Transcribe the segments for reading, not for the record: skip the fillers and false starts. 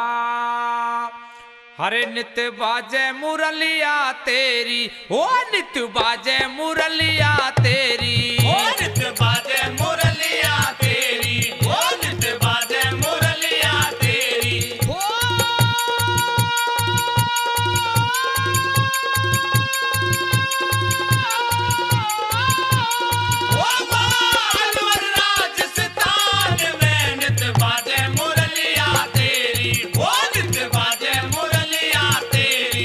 हरे नित बाजे मुरलिया तेरी, ओ नित बाजे मुरलिया तेरी, ओ नित बाजे मुरलिया तेरी, ओ नित बाजे मुरलिया तेरी। ओ अलवर राजस्थान में नित बाजे मुरलिया तेरी, ओ नित बाजे मुरलिया तेरी।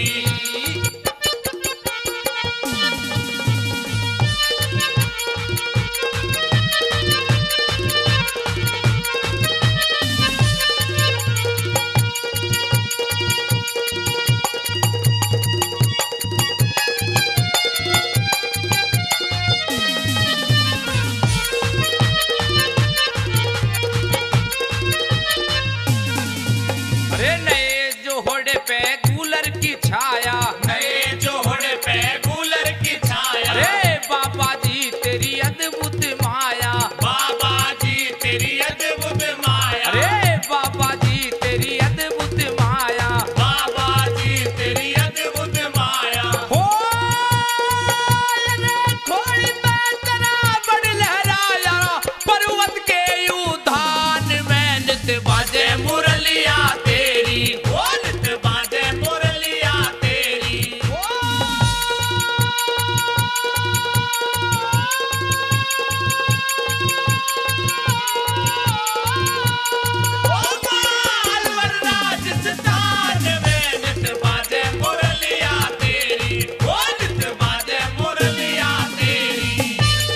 अरे नए जोहड़े पे कूलर की छाया, नए जोहड़े पे कूलर की छाया। अरे बाबा जी तेरी अद्भुत माया, बाबा जी तेरी अद्भुत माया। अरे बाबा जी तेरी अद्भुत माया। बाबा जी तेरी अद्भुत माया। हो थोड़ी तेरा बड़ लहराया, पर्वत के उद्यान में नित बाजे मुरलिया तेरी, ओ नित बाजे मुरलिया तेरी। ओ अलवर राजस्थान में नित बाजे मुरलिया तेरी, ओ नित बाजे मुरलिया तेरी।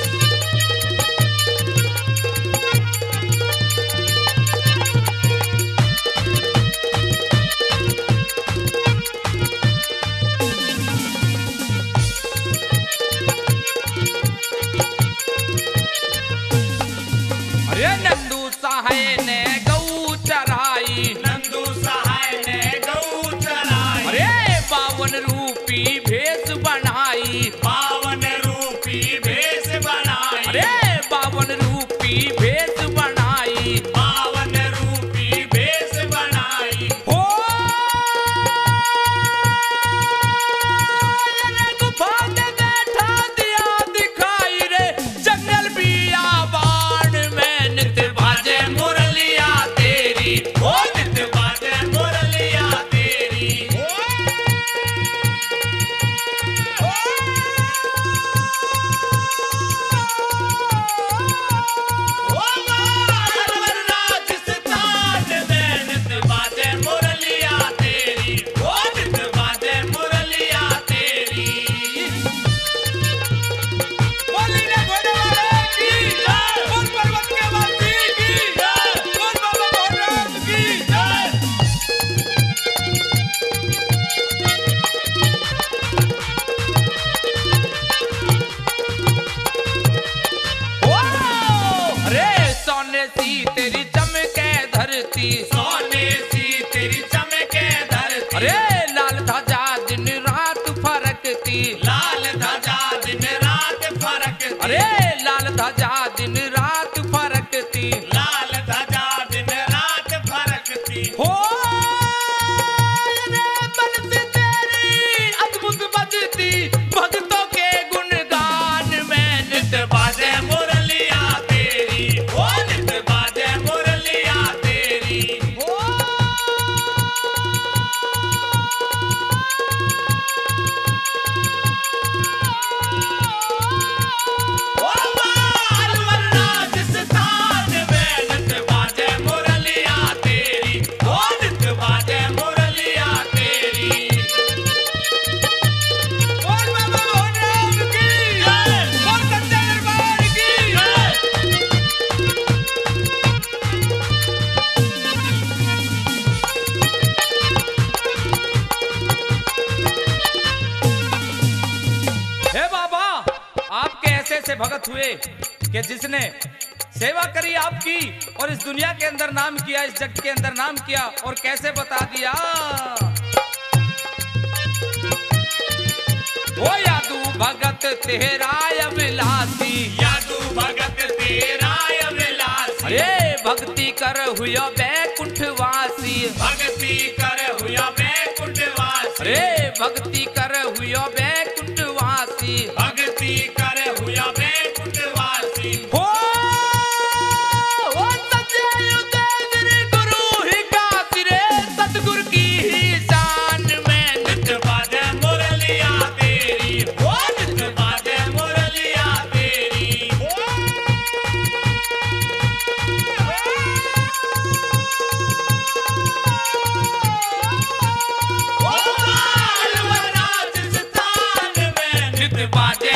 अरे नंदू सहाय ने गऊ चराई, नंदू सहाय ने गऊ चराई। अरे 52 रूपी भेष बनाई, पावन रूपी भेष बनाई। अरे 52 रूपी भेष बनाई। पावन रूपी भेष बनाई। हो गुफा में बैठा दिया दिखाई रे, जंगल बियाबान में नित बाजे मुरलिया तेरी, ओ नित बाजे मुरलिया तेरी। ओ अलवर राजस्थान में नित बाजे मुरलिया तेरी, ओ नित बाजे मुरलिया तेरी। बोली रे घोड़े वाले की जय, बोल पर्वत के वासी की जय, बोल बाबा भोलेनाथ की जय। ओ अरे सोने सी तेरी चमके धरती, सोने सी तेरी चमके धरती। अरे लाल ध्वजा दिन रात फरकती, लाल ध्वजा दिन रात फरकती। अरे लाल ध्वजा दिन रात फरकती। लाल ध्वजा दिन रात फरकती। हो रे बलती तेरी अद्भुत बजती, भक्तों के गुणगान में नित बाजे मुरलिया तेरी, ओ नित बाजे मुरलिया तेरी। हो ओ अलवर राजस्थान में नित बाजे मुरलिया तेरी, ओ नित बाजे मुरलिया तेरी। बोल बाबा भोलेनाथ की जय, बोल सच्चे दरबार की जय। हे बाबा, आपके ऐसे ऐसे भगत हुए कि जिसने सेवा करी आपकी और इस दुनिया के अंदर नाम किया, इस जग के अंदर नाम किया, और कैसे बता दिया। ओ यादू भगत तेरा अभिलाषी, यादू भगत तेरा अभिलाषी। अरे भक्ति कर हुआ बैकुंठ बैकुंठवासी। भक्ति कर हुआ बैकुंठवासी। रे भक्ति कर हुआ बैकुंठवासी। भक्ति कर हुआ बैकुंठवासी। हो सच्चे तेरे गुरु ही काशी रे, सतगुरु की ही शान में नित बाजे मुरलिया तेरी, ओ नित बाजे मुरलिया तेरी। ओ बाल वनाज स्थान में नित बाजे